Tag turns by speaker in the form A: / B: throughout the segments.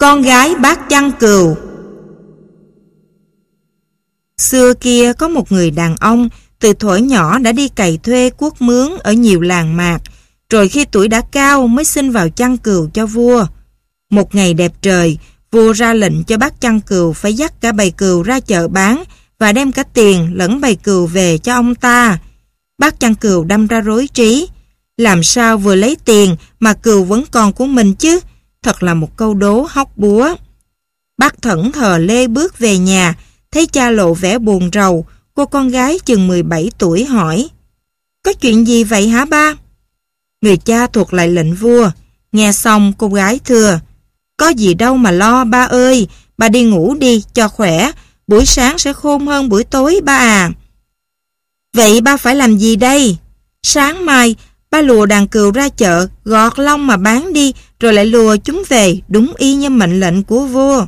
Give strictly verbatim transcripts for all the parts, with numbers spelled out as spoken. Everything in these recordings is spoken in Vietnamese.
A: Con gái bác Chăn Cừu. Xưa kia có một người đàn ông từ thuở nhỏ đã đi cày thuê cuốc mướn ở nhiều làng mạc, rồi khi tuổi đã cao mới xin vào chăn cừu cho vua. Một ngày đẹp trời, vua ra lệnh cho bác chăn cừu phải dắt cả bầy cừu ra chợ bán và đem cả tiền lẫn bầy cừu về cho ông ta. Bác chăn cừu đâm ra rối trí. Làm sao vừa lấy tiền mà cừu vẫn còn của mình chứ? Thật là một câu đố hóc búa. Bác thẫn thờ lê bước về nhà, thấy cha lộ vẻ buồn rầu. Cô con gái chừng mười bảy tuổi hỏi: "Có chuyện gì vậy hả ba?" Người cha thuật lại lệnh vua. Nghe xong cô gái thưa: "Có gì đâu mà lo ba ơi, ba đi ngủ đi cho khỏe, buổi sáng sẽ khôn hơn buổi tối ba à." "Vậy ba phải làm gì đây?" "Sáng mai ba lùa đàn cừu ra chợ, gọt lông mà bán đi, rồi lại lùa chúng về, đúng y như mệnh lệnh của vua."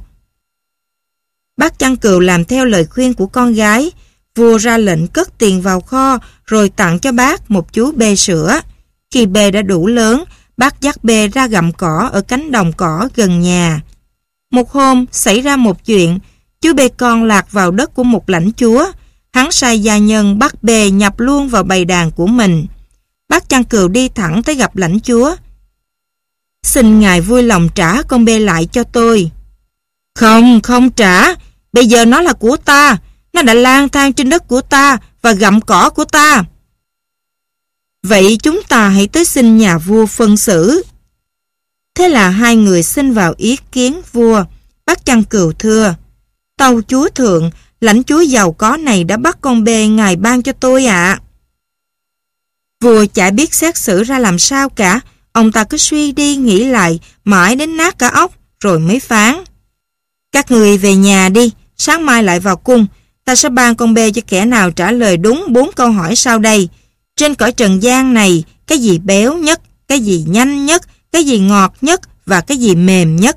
A: Bác chăn cừu làm theo lời khuyên của con gái. Vua ra lệnh cất tiền vào kho, rồi tặng cho bác một chú bê sữa. Khi bê đã đủ lớn, bác dắt bê ra gặm cỏ ở cánh đồng cỏ gần nhà. Một hôm xảy ra một chuyện. Chú bê con lạc vào đất của một lãnh chúa. Hắn sai gia nhân bắt bê nhập luôn vào bầy đàn của mình. Bác chăn cừu đi thẳng tới gặp lãnh chúa. "Xin ngài vui lòng trả con bê lại cho tôi." "Không, không trả. Bây giờ nó là của ta. Nó đã lang thang trên đất của ta và gặm cỏ của ta." "Vậy chúng ta hãy tới xin nhà vua phân xử." Thế là hai người xin vào ý kiến vua. Bác chăn cừu thưa: "Tâu chúa thượng, lãnh chúa giàu có này đã bắt con bê ngài ban cho tôi ạ." Vua chả biết xét xử ra làm sao cả. Ông ta cứ suy đi nghĩ lại, mãi đến nát cả óc, rồi mới phán: "Các người về nhà đi, sáng mai lại vào cung. Ta sẽ ban con bê cho kẻ nào trả lời đúng bốn câu hỏi sau đây. Trên cõi trần gian này, cái gì béo nhất, cái gì nhanh nhất, cái gì ngọt nhất và cái gì mềm nhất?"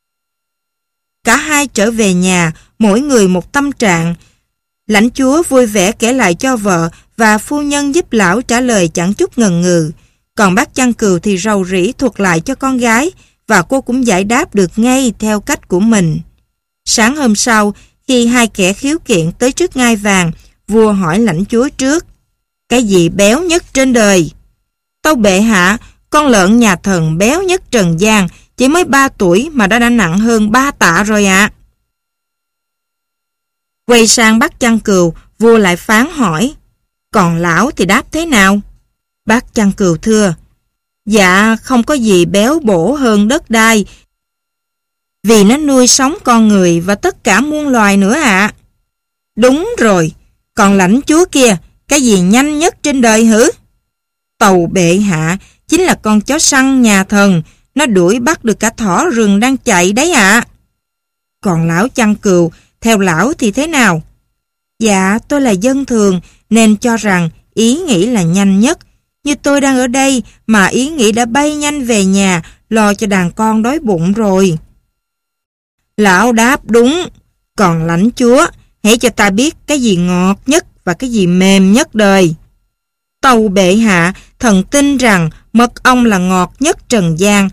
A: Cả hai trở về nhà, mỗi người một tâm trạng. Lãnh chúa vui vẻ kể lại cho vợ, và phu nhân giúp lão trả lời chẳng chút ngần ngừ. Còn bác chăn cừu thì rầu rĩ thuật lại cho con gái, và cô cũng giải đáp được ngay theo cách của mình. Sáng hôm sau, khi hai kẻ khiếu kiện tới trước ngai vàng, vua hỏi lãnh chúa trước: "Cái gì béo nhất trên đời?" "Tâu bệ hạ, con lợn nhà thần béo nhất trần gian, chỉ mới ba tuổi mà đã đã nặng hơn ba tạ rồi ạ." À. Quay sang bác chăn cừu, vua lại phán hỏi: "Còn lão thì đáp thế nào?" Bác chăn cừu thưa: "Dạ, không có gì béo bổ hơn đất đai, vì nó nuôi sống con người và tất cả muôn loài nữa ạ." À. "Đúng rồi, còn lãnh chúa kia, cái gì nhanh nhất trên đời hử?" "Tâu bệ hạ, chính là con chó săn nhà thần, nó đuổi bắt được cả thỏ rừng đang chạy đấy ạ." À. "Còn lão chăn cừu, theo lão thì thế nào?" "Dạ, tôi là dân thường nên cho rằng ý nghĩ là nhanh nhất. Như tôi đang ở đây mà ý nghĩ đã bay nhanh về nhà lo cho đàn con đói bụng rồi." Lão đáp đúng. "Còn lãnh chúa, hãy cho ta biết cái gì ngọt nhất và cái gì mềm nhất đời." "Tâu bệ hạ, thần tin rằng mật ong là ngọt nhất trần gian,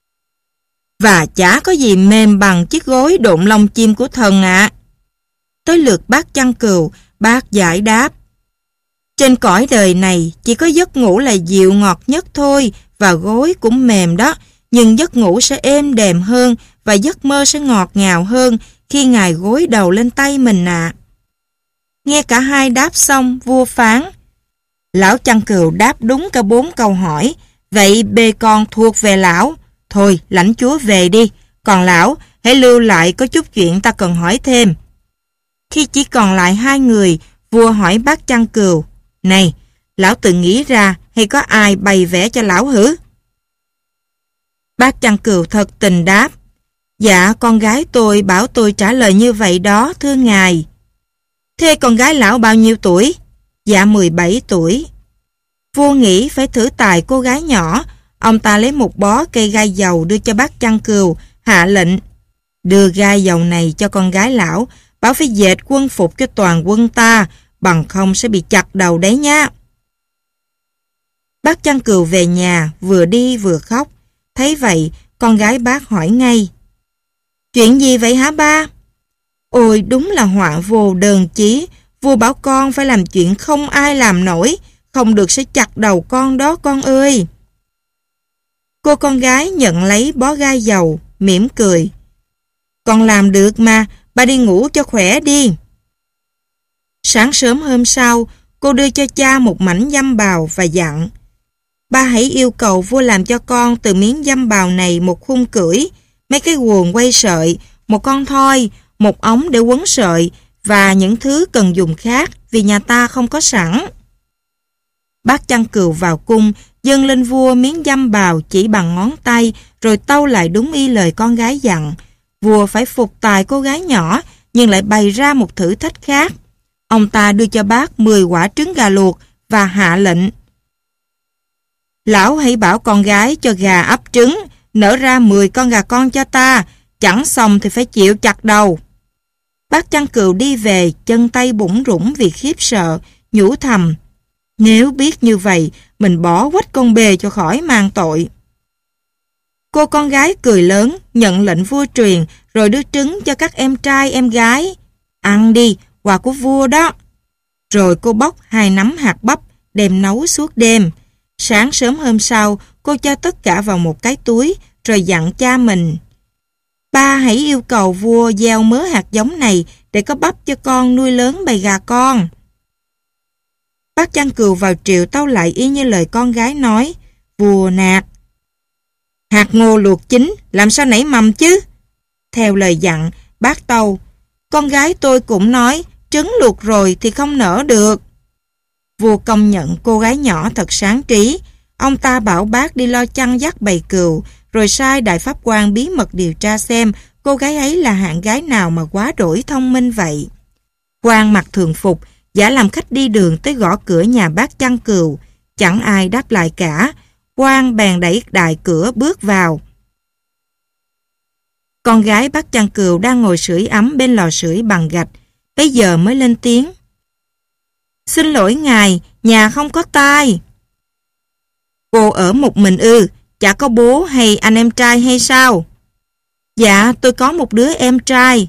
A: và chả có gì mềm bằng chiếc gối độn lông chim của thần ạ." À. Tới lượt bác chăn cừu, bác giải đáp: "Trên cõi đời này chỉ có giấc ngủ là dịu ngọt nhất thôi, và gối cũng mềm đó, nhưng giấc ngủ sẽ êm đềm hơn và giấc mơ sẽ ngọt ngào hơn khi ngài gối đầu lên tay mình ạ." À. Nghe cả hai đáp xong, vua phán: "Lão chăn cừu đáp đúng cả bốn câu hỏi, vậy bê con thuộc về lão. Thôi, lãnh chúa về đi, còn lão hãy lưu lại, có chút chuyện ta cần hỏi thêm." Khi chỉ còn lại hai người, vua hỏi bác chăn cừu: "Này, lão tự nghĩ ra hay có ai bày vẽ cho lão hử?" Bác chăn cừu thật tình đáp: "Dạ, con gái tôi bảo tôi trả lời như vậy đó, thưa ngài." "Thế con gái lão bao nhiêu tuổi?" "Dạ mười bảy tuổi." Vua nghĩ phải thử tài cô gái nhỏ. Ông ta lấy một bó cây gai dầu đưa cho bác chăn cừu, hạ lệnh: "Đưa gai dầu này cho con gái lão, bảo phải dệt quân phục cho toàn quân ta, bằng không sẽ bị chặt đầu đấy nhá." Bác chăn cừu về nhà, vừa đi vừa khóc. Thấy vậy, con gái bác hỏi ngay: Chuyện gì vậy hả ba? Ôi đúng là họa vô đơn chí. Vua bảo con phải làm chuyện không ai làm nổi, không được sẽ chặt đầu con đó con ơi. Cô con gái nhận lấy bó gai dầu, mỉm cười. Con làm được mà, ba đi ngủ cho khỏe đi. Sáng sớm hôm sau, cô đưa cho cha một mảnh dăm bào và dặn: ba hãy yêu cầu vua làm cho con từ miếng dăm bào này một khung cưỡi, mấy cái guồng quay sợi, một con thoi, một ống để quấn sợi và những thứ cần dùng khác vì nhà ta không có sẵn. Bác chăn cừu vào cung, dâng lên vua miếng dăm bào chỉ bằng ngón tay, rồi tâu lại đúng y lời con gái dặn. Vua phải phục tài cô gái nhỏ, nhưng lại bày ra một thử thách khác. Ông ta đưa cho bác mười quả trứng gà luộc và hạ lệnh: lão hãy bảo con gái cho gà ấp trứng, nở ra mười con gà con cho ta, chẳng xong thì phải chịu chặt đầu. Bác chăn cừu đi về, chân tay bủn rủn vì khiếp sợ, nhủ thầm: nếu biết như vậy, mình bỏ quách con bề cho khỏi mang tội. Cô con gái cười lớn, nhận lệnh vua truyền, rồi đưa trứng cho các em trai em gái. Ăn đi, quà của vua đó. Rồi cô bóc hai nắm hạt bắp, đem nấu suốt đêm. Sáng sớm hôm sau, cô cho tất cả vào một cái túi, rồi dặn cha mình: ba hãy yêu cầu vua gieo mớ hạt giống này để có bắp cho con nuôi lớn bầy gà con. Bác chăn cừu vào triệu tâu lại y như lời con gái nói. Vua nạt: hạt ngô luộc chín, làm sao nảy mầm chứ? Theo lời dặn, bác tâu: con gái tôi cũng nói, trứng luộc rồi thì không nở được. Vua công nhận cô gái nhỏ thật sáng trí. Ông ta bảo bác đi lo chăn dắt bầy cừu, rồi sai đại pháp quan bí mật điều tra xem cô gái ấy là hạng gái nào mà quá đổi thông minh vậy. Quan mặc thường phục, giả làm khách đi đường tới gõ cửa nhà bác chăn cừu. Chẳng ai đáp lại cả. Quan bèn đẩy đại cửa bước vào. Con gái bác chăn cừu đang ngồi sưởi ấm bên lò sưởi bằng gạch, bây giờ mới lên tiếng: xin lỗi ngài, nhà không có tai. Cô ở một mình ư? Chả có bố hay anh em trai hay sao? Dạ, tôi có một đứa em trai.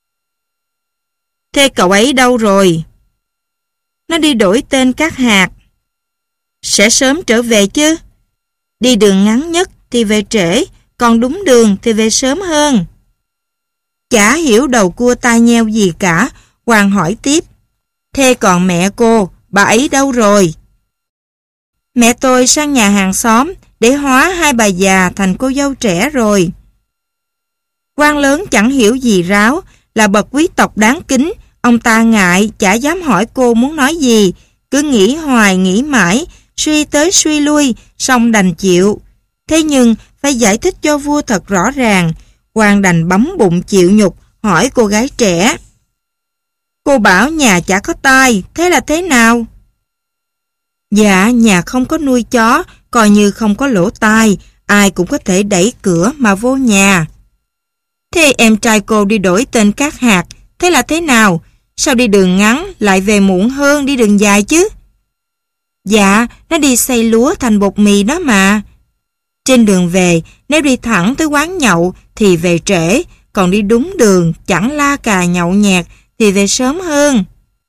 A: Thế cậu ấy đâu rồi? Nó đi đổi tên các hạt. Sẽ sớm trở về chứ? Đi đường ngắn nhất thì về trễ, còn đúng đường thì về sớm hơn. Chả hiểu đầu cua tai nheo gì cả. Hoàng hỏi tiếp: thế còn mẹ cô, bà ấy đâu rồi? Mẹ tôi sang nhà hàng xóm để hóa hai bà già thành cô dâu trẻ rồi. Quan lớn chẳng hiểu gì ráo, là bậc quý tộc đáng kính. Ông ta ngại, chả dám hỏi cô muốn nói gì, cứ nghĩ hoài nghĩ mãi, suy tới suy lui, xong đành chịu. Thế nhưng phải giải thích cho vua thật rõ ràng. Quan đành bấm bụng chịu nhục, hỏi cô gái trẻ: cô bảo nhà chả có tai, thế là thế nào? Dạ, nhà không có nuôi chó, coi như không có lỗ tai, ai cũng có thể đẩy cửa mà vô nhà. Thế em trai cô đi đổi tên các hạt, thế là thế nào? Sao đi đường ngắn lại về muộn hơn đi đường dài chứ? Dạ, nó đi xay lúa thành bột mì đó mà. Trên đường về, nếu đi thẳng tới quán nhậu thì về trễ, còn đi đúng đường, chẳng la cà nhậu nhẹt thì về sớm hơn.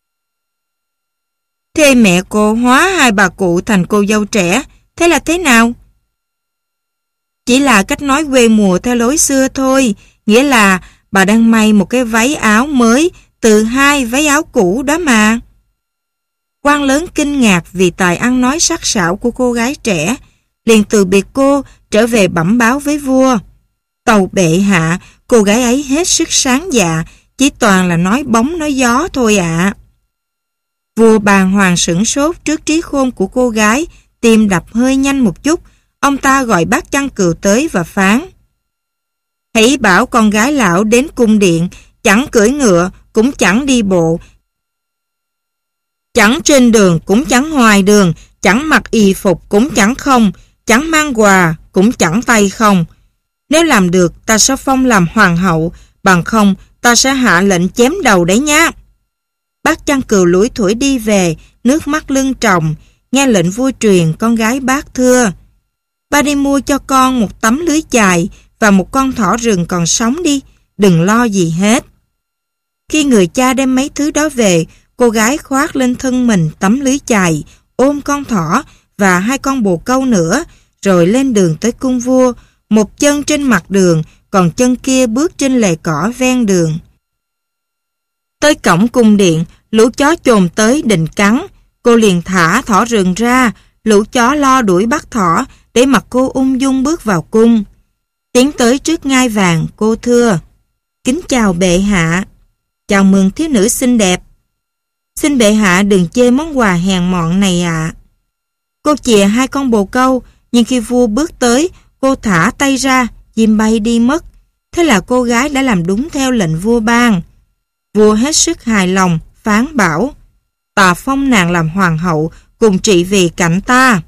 A: Thế mẹ cô hóa hai bà cụ thành cô dâu trẻ, thế là thế nào? Chỉ là cách nói quê mùa theo lối xưa thôi, nghĩa là bà đang may một cái váy áo mới từ hai váy áo cũ đó mà. Quan lớn kinh ngạc vì tài ăn nói sắc sảo của cô gái trẻ, liền từ biệt cô trở về bẩm báo với vua. Tâu bệ hạ, cô gái ấy hết sức sáng dạ, chỉ toàn là nói bóng nói gió thôi ạ. À. Vua bàng hoàng sửng sốt trước trí khôn của cô gái, tim đập hơi nhanh một chút. Ông ta gọi bác chăn cừu tới và phán: hãy bảo con gái lão đến cung điện, chẳng cưỡi ngựa, cũng chẳng đi bộ, chẳng trên đường, cũng chẳng ngoài đường, chẳng mặc y phục, cũng chẳng không, chẳng mang quà, cũng chẳng tay không. Nếu làm được, ta sẽ phong làm hoàng hậu, bằng không, ta sẽ hạ lệnh chém đầu đấy nhá. Bác chăn cừu lủi thủi đi về, nước mắt lưng tròng, nghe lệnh vua truyền, con gái bác thưa: ba đi mua cho con một tấm lưới chài và một con thỏ rừng còn sống đi, đừng lo gì hết. Khi người cha đem mấy thứ đó về, cô gái khoác lên thân mình tấm lưới chài, ôm con thỏ và hai con bồ câu nữa, rồi lên đường tới cung vua, một chân trên mặt đường, còn chân kia bước trên lề cỏ ven đường. Tới cổng cung điện, lũ chó chồm tới định cắn, cô liền thả thỏ rừng ra, lũ chó lo đuổi bắt thỏ, để mặc cô ung dung bước vào cung. Tiến tới trước ngai vàng, cô thưa: "Kính chào bệ hạ." "Chào mừng thiếu nữ xinh đẹp." "Xin bệ hạ đừng chê món quà hèn mọn này ạ." Cô chìa hai con bồ câu, nhưng khi vua bước tới, cô thả tay ra, chim bay đi mất. Thế là cô gái đã làm đúng theo lệnh vua ban. Vua hết sức hài lòng, phán bảo: "Ta phong nàng làm hoàng hậu, cùng trị vì cạnh ta."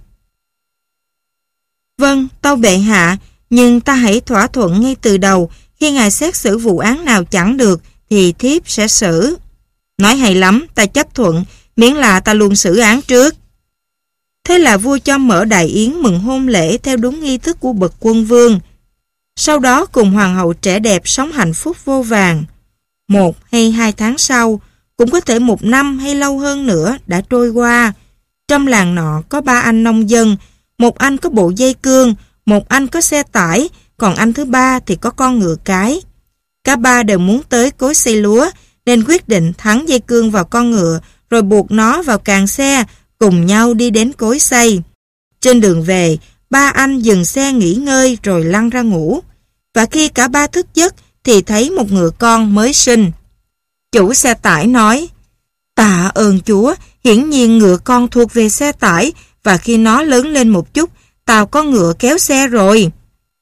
A: "Vâng, tâu bệ hạ, nhưng ta hãy thỏa thuận ngay từ đầu, khi ngài xét xử vụ án nào chẳng được, thì thiếp sẽ xử." "Nói hay lắm, ta chấp thuận, miễn là ta luôn xử án trước." Thế là vua cho mở đại yến mừng hôn lễ theo đúng nghi thức của bậc quân vương. Sau đó cùng hoàng hậu trẻ đẹp sống hạnh phúc vô vàn. Một hay hai tháng sau, cũng có thể một năm hay lâu hơn nữa đã trôi qua. Trong làng nọ có ba anh nông dân, một anh có bộ dây cương, một anh có xe tải, còn anh thứ ba thì có con ngựa cái. Cả ba đều muốn tới cối xây lúa, nên quyết định thắng dây cương vào con ngựa, rồi buộc nó vào càng xe, cùng nhau đi đến cối xây. Trên đường về, ba anh dừng xe nghỉ ngơi rồi lăn ra ngủ. Và khi cả ba thức giấc thì thấy một ngựa con mới sinh. Chủ xe tải nói: "Tạ ơn Chúa, hiển nhiên ngựa con thuộc về xe tải, và khi nó lớn lên một chút, tao có ngựa kéo xe rồi."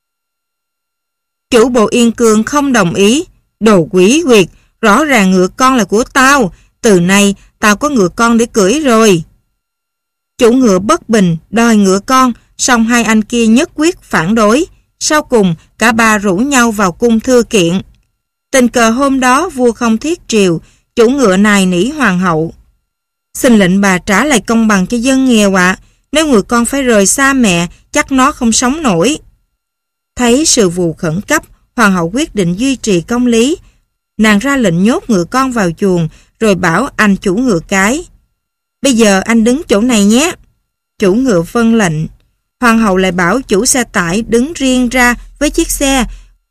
A: Chủ bộ Yên Cương không đồng ý. "Đồ quỷ quyệt, rõ ràng ngựa con là của tao, từ nay tao có ngựa con để cưỡi rồi." Chủ ngựa bất bình, đòi ngựa con, song hai anh kia nhất quyết phản đối. Sau cùng, cả ba rủ nhau vào cung thưa kiện. Tình cờ hôm đó vua không thiết triều, chủ ngựa nài nỉ hoàng hậu: "Xin lệnh bà trả lại công bằng cho dân nghèo ạ, nếu ngựa con phải rời xa mẹ, chắc nó không sống nổi." Thấy sự vụ khẩn cấp, hoàng hậu quyết định duy trì công lý. Nàng ra lệnh nhốt ngựa con vào chuồng, rồi bảo anh chủ ngựa cái: "Bây giờ anh đứng chỗ này nhé." Chủ ngựa vâng lệnh. Hoàng hậu lại bảo chủ xe tải đứng riêng ra với chiếc xe,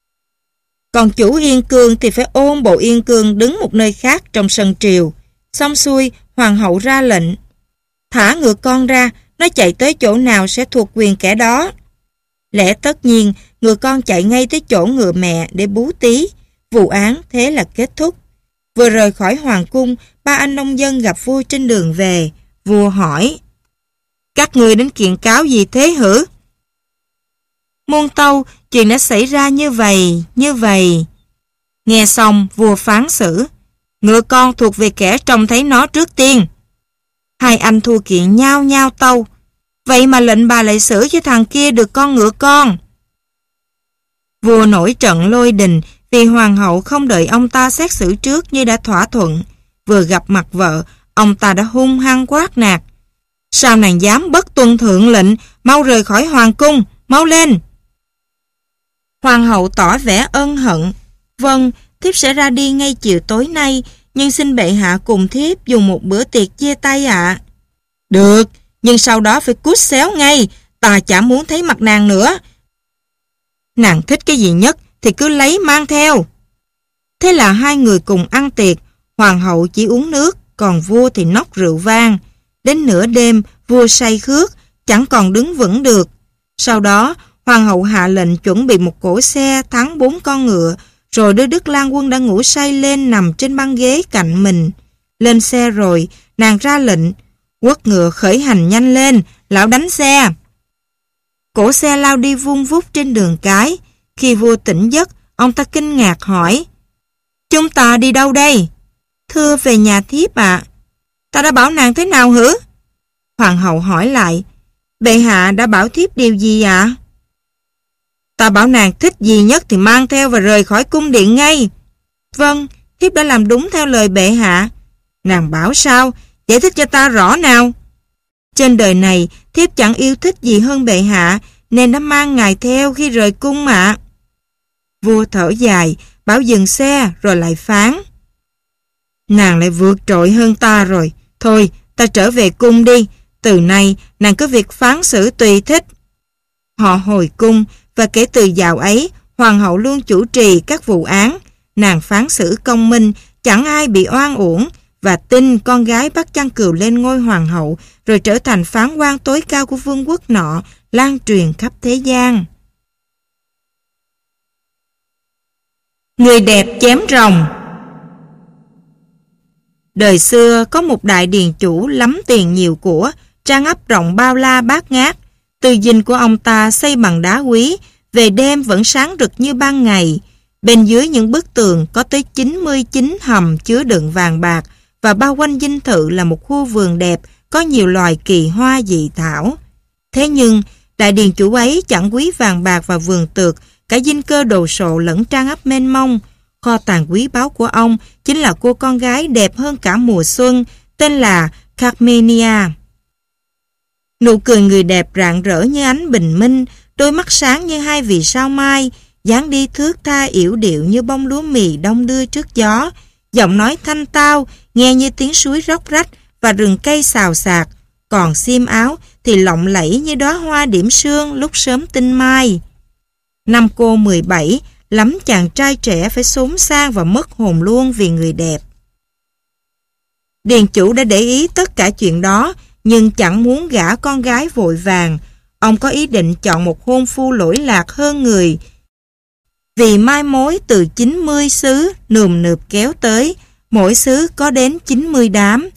A: còn chủ Yên Cương thì phải ôm bộ Yên Cương đứng một nơi khác trong sân triều. Xong xuôi, hoàng hậu ra lệnh: "Thả ngựa con ra, nó chạy tới chỗ nào sẽ thuộc quyền kẻ đó." Lẽ tất nhiên, ngựa con chạy ngay tới chỗ ngựa mẹ để bú tí. Vụ án thế là kết thúc. Vừa rời khỏi hoàng cung, ba anh nông dân gặp vua trên đường về. Vua hỏi: "Các ngươi đến kiện cáo gì thế hử?" "Muôn tâu, chuyện đã xảy ra như vậy, như vậy." Nghe xong, vua phán xử: "Ngựa con thuộc về kẻ trông thấy nó trước tiên." Hai anh thua kiện nhao nhao tâu: "Vậy mà lệnh bà lại xử cho thằng kia được con ngựa con." Vua nổi trận lôi đình vì hoàng hậu không đợi ông ta xét xử trước như đã thỏa thuận. Vừa gặp mặt vợ, ông ta đã hung hăng quát nạt: "Sao nàng dám bất tuân thượng lệnh, mau rời khỏi hoàng cung, mau lên!" Hoàng hậu tỏ vẻ ân hận: "Vâng, thiếp sẽ ra đi ngay chiều tối nay, nhưng xin bệ hạ cùng thiếp dùng một bữa tiệc chia tay ạ." "Được, nhưng sau đó phải cút xéo ngay, ta chả muốn thấy mặt nàng nữa. Nàng thích cái gì nhất thì cứ lấy mang theo." Thế là hai người cùng ăn tiệc, hoàng hậu chỉ uống nước, còn vua thì nốc rượu vang. Đến nửa đêm, vua say khước, chẳng còn đứng vững được. Sau đó, hoàng hậu hạ lệnh chuẩn bị một cỗ xe thắng bốn con ngựa, rồi đưa Đức Lang Quân đã ngủ say lên nằm trên băng ghế cạnh mình. Lên xe rồi, nàng ra lệnh: "Quất ngựa khởi hành nhanh lên, lão đánh xe." Cỗ xe lao đi vun vút trên đường cái. Khi vua tỉnh giấc, ông ta kinh ngạc hỏi: "Chúng ta đi đâu đây?" "Thưa về nhà thiếp ạ." "Ta đã bảo nàng thế nào hử?" Hoàng hậu hỏi lại: "Bệ hạ đã bảo thiếp điều gì ạ?" "Ta bảo nàng thích gì nhất thì mang theo và rời khỏi cung điện ngay." "Vâng, thiếp đã làm đúng theo lời bệ hạ." "Nàng bảo sao? Giải thích cho ta rõ nào." "Trên đời này, thiếp chẳng yêu thích gì hơn bệ hạ, nên đã mang ngài theo khi rời cung ạ." Vua thở dài, bảo dừng xe rồi lại phán. Nàng lại vượt trội hơn ta rồi. Thôi, ta trở về cung đi. Từ nay, nàng có việc phán xử tùy thích. Họ hồi cung, và kể từ dạo ấy, hoàng hậu luôn chủ trì các vụ án. Nàng phán xử công minh, chẳng ai bị oan uổng, và tin con gái bắt chăn cừu lên ngôi hoàng hậu, rồi trở thành phán quan tối cao của vương quốc nọ, lan truyền khắp thế gian. Người đẹp chém rồng. Đời xưa có một đại điền chủ lắm tiền nhiều của, trang ấp rộng bao la bát ngát. Từ dinh của ông ta xây bằng đá quý, về đêm vẫn sáng rực như ban ngày. Bên dưới những bức tường có tới chín mươi chín hầm chứa đựng vàng bạc, và bao quanh dinh thự là một khu vườn đẹp có nhiều loài kỳ hoa dị thảo. Thế nhưng, đại điền chủ ấy chẳng quý vàng bạc và vườn tược, cả dinh cơ đồ sộ lẫn trang ấp mênh mông. Kho tàng quý báu của ông chính là cô con gái đẹp hơn cả mùa xuân, tên là Carmenia. Nụ cười người đẹp rạng rỡ như ánh bình minh, đôi mắt sáng như hai vì sao mai, dáng đi thướt tha yểu điệu như bông lúa mì đong đưa trước gió, giọng nói thanh tao, nghe như tiếng suối róc rách và rừng cây xào xạc, còn xiêm áo thì lộng lẫy như đóa hoa điểm sương lúc sớm tinh mai. Năm cô mười bảy, lắm chàng trai trẻ phải xốn sang và mất hồn luôn vì người đẹp. Điền chủ đã để ý tất cả chuyện đó, nhưng chẳng muốn gả con gái vội vàng. Ông có ý định chọn một hôn phu lỗi lạc hơn người, vì mai mối từ chín mươi xứ nườm nượp kéo tới, mỗi xứ có đến chín mươi đám.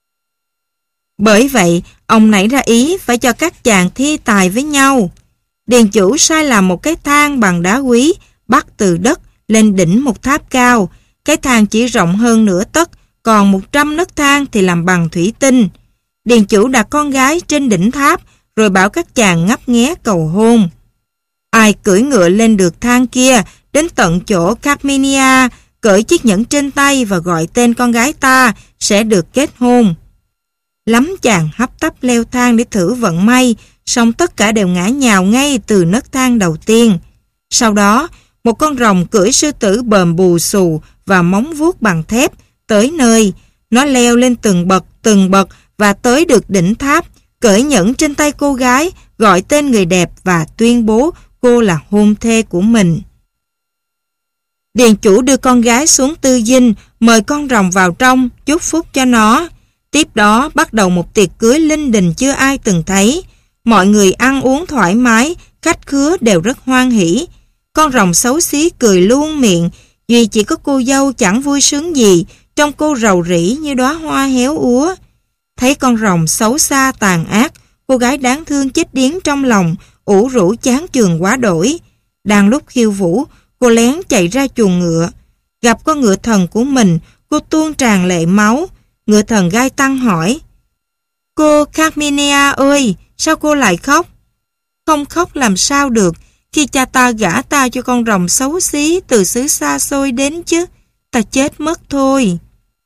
A: Bởi vậy, ông nảy ra ý phải cho các chàng thi tài với nhau. Điền chủ sai làm một cái thang bằng đá quý, bắt từ đất lên đỉnh một tháp cao. Cái thang chỉ rộng hơn nửa tấc, còn một trăm nấc thang thì làm bằng thủy tinh. Điền chủ đặt con gái trên đỉnh tháp, rồi bảo các chàng ngấp nghé cầu hôn. Ai cưỡi ngựa lên được thang kia, đến tận chỗ Carmenia, cởi chiếc nhẫn trên tay và gọi tên con gái ta, sẽ được kết hôn. Lắm chàng hấp tấp leo thang để thử vận may, song tất cả đều ngã nhào ngay từ nấc thang đầu tiên. Sau đó, một con rồng cưỡi sư tử bờm bù xù và móng vuốt bằng thép tới nơi. Nó leo lên từng bậc từng bậc và tới được đỉnh tháp, cởi nhẫn trên tay cô gái, gọi tên người đẹp và tuyên bố cô là hôn thê của mình. Điền chủ đưa con gái xuống tư dinh, mời con rồng vào trong, chúc phúc cho nó. Tiếp đó bắt đầu một tiệc cưới linh đình chưa ai từng thấy. Mọi người ăn uống thoải mái, khách khứa đều rất hoan hỉ. Con rồng xấu xí cười luôn miệng, duy chỉ có cô dâu chẳng vui sướng gì, trông cô rầu rĩ như đóa hoa héo úa. Thấy con rồng xấu xa tàn ác, cô gái đáng thương chết điếng trong lòng, ủ rũ chán chường quá đổi. Đang lúc khiêu vũ, cô lén chạy ra chuồng ngựa. Gặp con ngựa thần của mình, cô tuôn tràn lệ máu. Ngựa thần gai tăng hỏi: Cô Carmenia ơi, sao cô lại khóc? Không khóc làm sao được, khi cha ta gả ta cho con rồng xấu xí từ xứ xa xôi đến chứ. Ta chết mất thôi.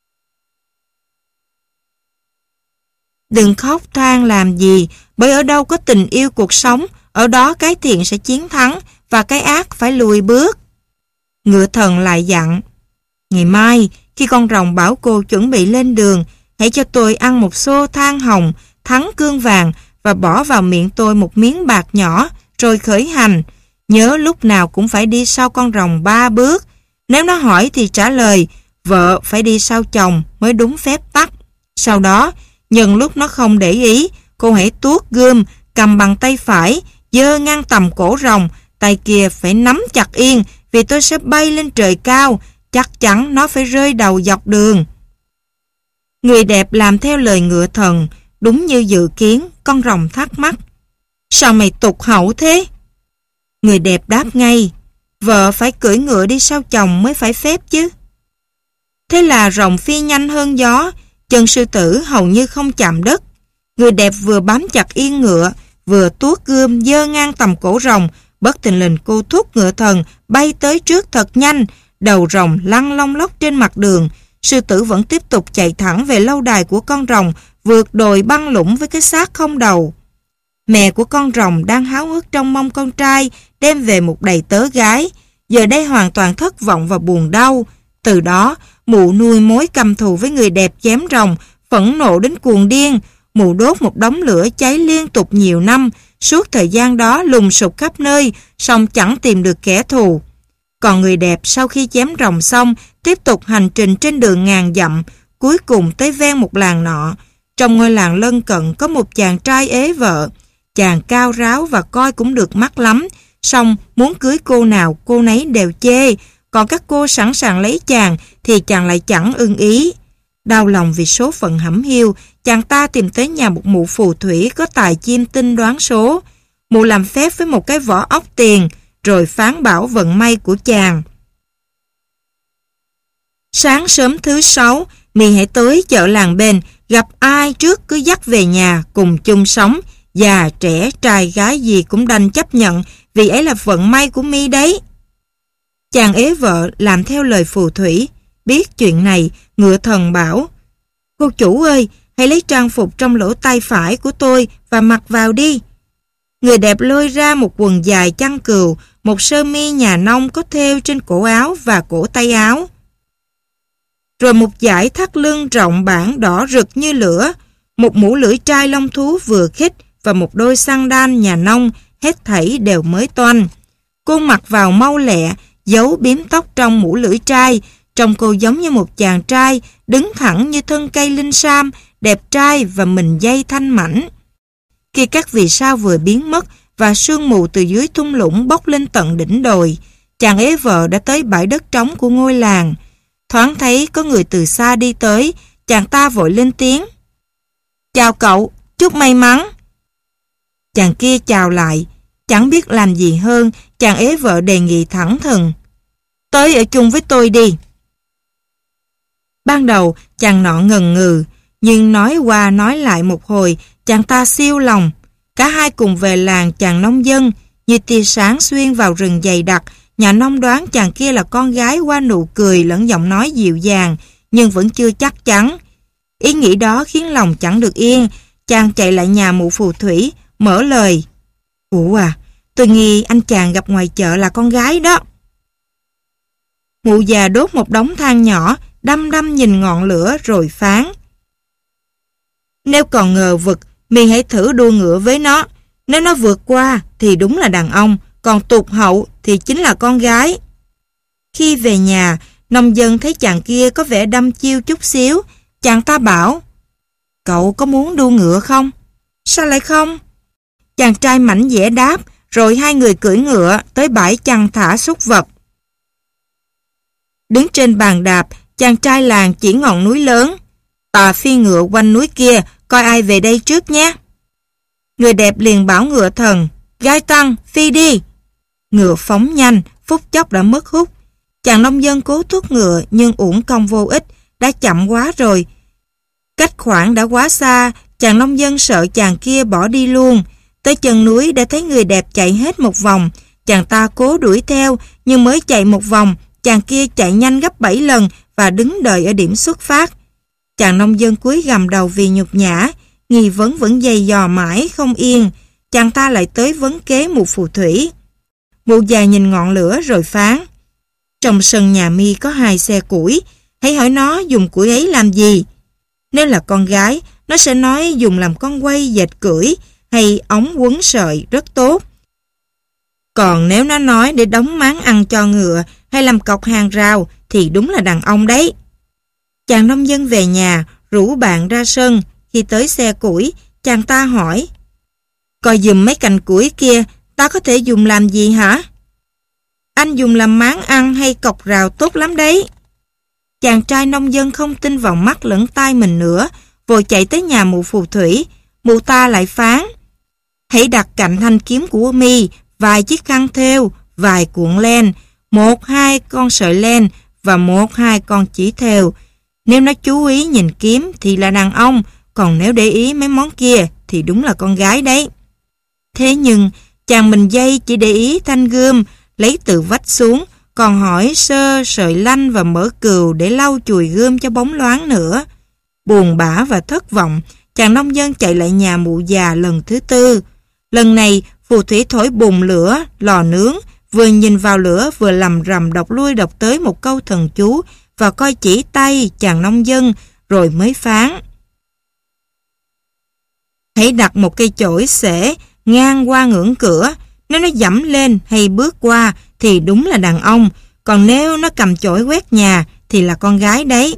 A: Đừng khóc than làm gì, bởi ở đâu có tình yêu cuộc sống, ở đó cái thiện sẽ chiến thắng và cái ác phải lùi bước. Ngựa thần lại dặn: Ngày mai, khi con rồng bảo cô chuẩn bị lên đường, hãy cho tôi ăn một xô than hồng, thắng cương vàng và bỏ vào miệng tôi một miếng bạc nhỏ, rồi khởi hành. Nhớ lúc nào cũng phải đi sau con rồng ba bước. Nếu nó hỏi thì trả lời, vợ phải đi sau chồng mới đúng phép tắc. Sau đó, nhân lúc nó không để ý, cô hãy tuốt gươm, cầm bằng tay phải, giơ ngang tầm cổ rồng, tay kia phải nắm chặt yên, vì tôi sẽ bay lên trời cao, chắc chắn nó phải rơi đầu dọc đường. Người đẹp làm theo lời ngựa thần, đúng như dự kiến. Con rồng thắc mắc: Sao mày tục hậu thế? Người đẹp đáp ngay: Vợ phải cưỡi ngựa đi sau chồng mới phải phép chứ. Thế là rồng phi nhanh hơn gió, chân sư tử hầu như không chạm đất. Người đẹp vừa bám chặt yên ngựa, vừa tuốt gươm giơ ngang tầm cổ rồng, bất thình lình cô thúc ngựa thần bay tới trước thật nhanh. Đầu rồng lăn long lóc trên mặt đường. Sư tử vẫn tiếp tục chạy thẳng về lâu đài của con rồng, vượt đồi băng lũng với cái xác không đầu. Mẹ của con rồng đang háo hức trông mong con trai đem về một đầy tớ gái. giờ đây hoàn toàn thất vọng và buồn đau. Từ đó, mụ nuôi mối căm thù với người đẹp chém rồng, phẫn nộ đến cuồng điên. Mụ đốt một đống lửa cháy liên tục nhiều năm, suốt thời gian đó lùng sục khắp nơi, song chẳng tìm được kẻ thù. Còn người đẹp sau khi chém rồng xong, tiếp tục hành trình trên đường ngàn dặm, cuối cùng tới ven một làng nọ. Trong ngôi làng lân cận có một chàng trai ế vợ. Chàng cao ráo và coi cũng được mắt lắm, song muốn cưới cô nào cô nấy đều chê, còn các cô sẵn sàng lấy chàng thì chàng lại chẳng ưng ý. Đau lòng vì số phận hẩm hiu, chàng ta tìm tới nhà một mụ phù thủy có tài chiêm tinh đoán số. Mụ làm phép với một cái vỏ ốc tiền, rồi phán bảo vận may của chàng. Sáng sớm thứ sáu, mi hãy tới chợ làng bên, gặp ai trước cứ dắt về nhà cùng chung sống, già trẻ trai gái gì cũng đành chấp nhận, vì ấy là vận may của mi đấy. Chàng ế vợ làm theo lời phù thủy. Biết chuyện này, ngựa thần bảo: cô chủ ơi, hãy lấy trang phục trong lỗ tay phải của tôi và mặc vào đi. Người đẹp lôi ra một quần dài chăn cừu, một sơ mi nhà nông có thêu trên cổ áo và cổ tay áo, rồi một dải thắt lưng rộng bản đỏ rực như lửa, một mũ lưỡi trai lông thú vừa khít và một đôi sandal nhà nông, hết thảy đều mới toanh. Cô mặc vào mau lẹ, giấu bím tóc trong mũ lưỡi trai, trông cô giống như một chàng trai đứng thẳng như thân cây linh sam, đẹp trai và mình dây thanh mảnh. Khi các vì sao vừa biến mất và sương mù từ dưới thung lũng bốc lên tận đỉnh đồi, chàng ế vợ đã tới bãi đất trống của ngôi làng. Thoáng thấy có người từ xa đi tới, chàng ta vội lên tiếng: chào cậu, chúc may mắn. Chàng kia chào lại, chẳng biết làm gì hơn, chàng ế vợ đề nghị thẳng thừng: tới ở chung với tôi đi. Ban đầu chàng nọ ngần ngừ, nhưng nói qua nói lại một hồi, chàng ta siêu lòng. Cả hai cùng về làng chàng nông dân, như tia sáng xuyên vào rừng dày đặc. Nhà nông đoán chàng kia là con gái qua nụ cười lẫn giọng nói dịu dàng, nhưng vẫn chưa chắc chắn. Ý nghĩ đó khiến lòng chẳng được yên, chàng chạy lại nhà mụ phù thủy, mở lời: ủa à, tôi nghi anh chàng gặp ngoài chợ là con gái đó. Mụ già đốt một đống than nhỏ, đăm đăm nhìn ngọn lửa rồi phán: nếu còn ngờ vực, mi hãy thử đua ngựa với nó. Nếu nó vượt qua thì đúng là đàn ông, còn tụt hậu thì chính là con gái. Khi về nhà, nông dân thấy chàng kia có vẻ đăm chiêu chút xíu. Chàng ta bảo: cậu có muốn đua ngựa không? Sao lại không? Chàng trai mảnh dẻ đáp, rồi hai người cưỡi ngựa tới bãi chăn thả súc vật. Đứng trên bàn đạp, chàng trai làng chỉ ngọn núi lớn: tà phi ngựa quanh núi kia, coi ai về đây trước nhé. Người đẹp liền bảo ngựa thần: gai tăng, phi đi. Ngựa phóng nhanh, phút chốc đã mất hút. Chàng nông dân cố thúc ngựa nhưng uổng công vô ích, đã chậm quá rồi. Cách khoảng đã quá xa, chàng nông dân sợ chàng kia bỏ đi luôn. Tới chân núi đã thấy người đẹp chạy hết một vòng. Chàng ta cố đuổi theo, nhưng mới chạy một vòng, chàng kia chạy nhanh gấp bảy lần và đứng đợi ở điểm xuất phát. Chàng nông dân cúi gằm đầu vì nhục nhã, nghi vấn vẫn dày dò mãi không yên. Chàng ta lại tới vấn kế mụ phù thủy. Mụ già nhìn ngọn lửa rồi phán: trong sân nhà mi có hai xe củi, hãy hỏi nó dùng củi ấy làm gì. Nếu là con gái, nó sẽ nói dùng làm con quay dệt cưỡi hay ống quấn sợi rất tốt. Còn nếu nó nói để đóng máng ăn cho ngựa hay làm cọc hàng rào thì đúng là đàn ông đấy. Chàng nông dân về nhà, rủ bạn ra sân. Khi tới xe củi, chàng ta hỏi: coi giùm mấy cành củi kia, ta có thể dùng làm gì hả? Anh dùng làm máng ăn hay cọc rào tốt lắm đấy. Chàng trai nông dân không tin vào mắt lẫn tai mình nữa, vội chạy tới nhà mụ phù thủy. Mụ ta lại phán: hãy đặt cạnh thanh kiếm của mi vài chiếc khăn thêu, vài cuộn len, một hai con sợi len và một hai con chỉ thêu. Nếu nó chú ý nhìn kiếm thì là đàn ông, còn nếu để ý mấy món kia thì đúng là con gái đấy. Thế nhưng chàng mình dây chỉ để ý thanh gươm, lấy từ vách xuống, còn hỏi sơ sợi lanh và mỡ cừu để lau chùi gươm cho bóng loáng nữa. Buồn bã và thất vọng, chàng nông dân chạy lại nhà mụ già lần thứ tư. Lần này phù thủy thổi bùng lửa, lò nướng vừa nhìn vào lửa vừa lầm rầm đọc lui đọc tới một câu thần chú và coi chỉ tay chàng nông dân rồi mới phán: hãy đặt một cây chổi xể ngang qua ngưỡng cửa, nếu nó dẫm lên hay bước qua thì đúng là đàn ông, còn nếu nó cầm chổi quét nhà thì là con gái đấy.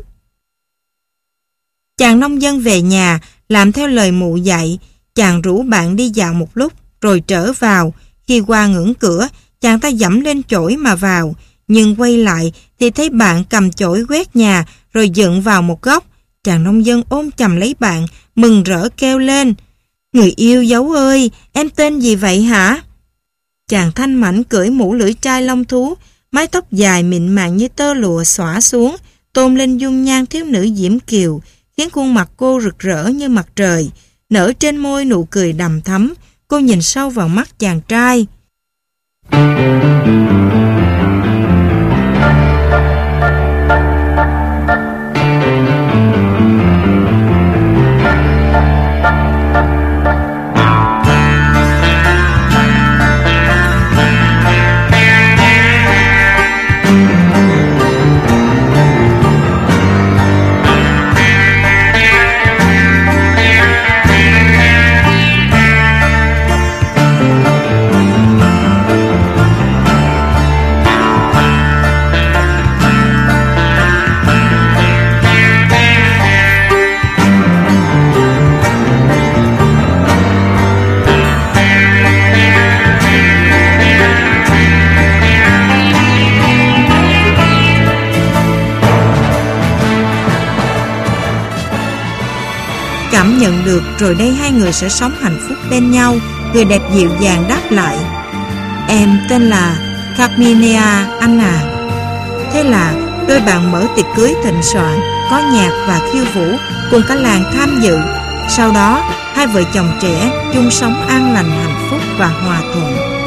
A: Chàng nông dân về nhà làm theo lời mụ dạy. Chàng rủ bạn đi dạo một lúc rồi trở vào. Khi qua ngưỡng cửa, chàng ta dẫm lên chổi mà vào, nhưng quay lại thì thấy bạn cầm chổi quét nhà rồi dựng vào một góc. Chàng nông dân ôm chầm lấy bạn, mừng rỡ kêu lên: người yêu dấu ơi, em tên gì vậy hả? Chàng thanh mảnh cưỡi mũ lưỡi trai lông thú, mái tóc dài mịn màng như tơ lụa xõa xuống, tôn lên dung nhan thiếu nữ diễm kiều, khiến khuôn mặt cô rực rỡ như mặt trời, nở trên môi nụ cười đằm thắm. Cô nhìn sâu vào mắt chàng trai. Cảm nhận được rồi đây hai người sẽ sống hạnh phúc bên nhau. Người đẹp dịu dàng đáp lại: em tên là Carminia anh à. Thế là đôi bạn mở tiệc cưới thịnh soạn, có nhạc và khiêu vũ, cùng cả làng tham dự. Sau đó hai vợ chồng trẻ chung sống an lành hạnh phúc và hòa thuận.